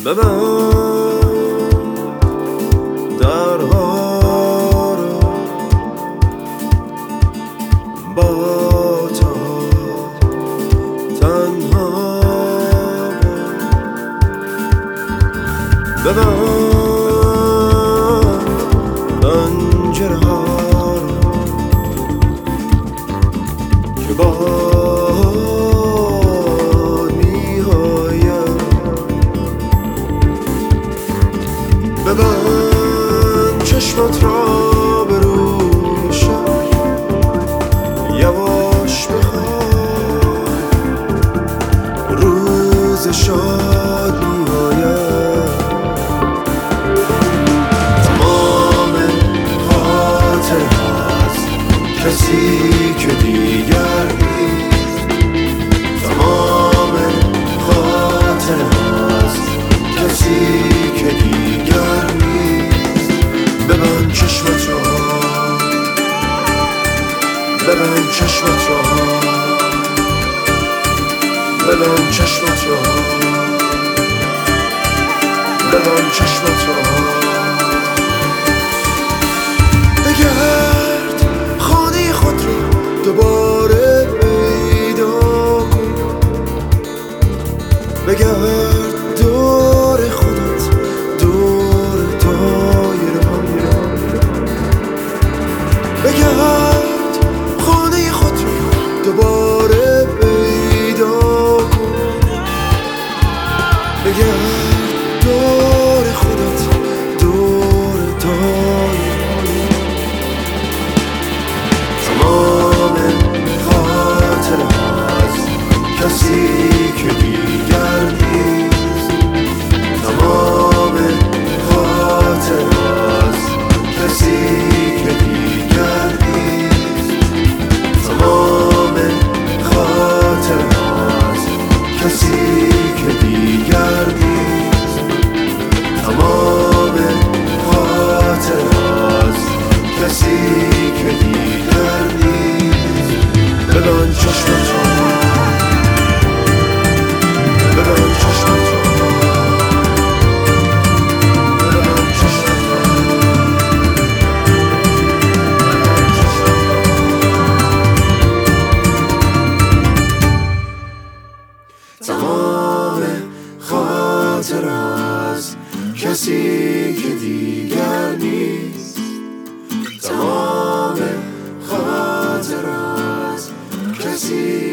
ببند درها را با تو تنها ببند پنجره ها را که باد میآید ببند چشمت را به روی شب یواش بخواب روز شاد میآید تمام خاطر هست کسی که دیگر نیست تمام خاطر هست کسی که دیگر نیست ببند چشمت را ببند چشمت را ببند چشمت را ببند چشمت را بگرد خانه خود را دوباره پیدا کن بگرد دور خودت دور دایره بگرد خانه خود را دوباره پیدا کن بگرد دور خودت دور دایره تمام خاطر هست کسی که دیگر نیست تمام خاطر هست کسی که دیگر نیست تمام خاطر هست کسی که دیگر نیست تمام خاطر هست کسی که دیگر نیست ببند چشمت را ببند چشمت را ببند چشمت را تمام خاطر هست کسی که دیگر نیست تمام خاطر هست کسی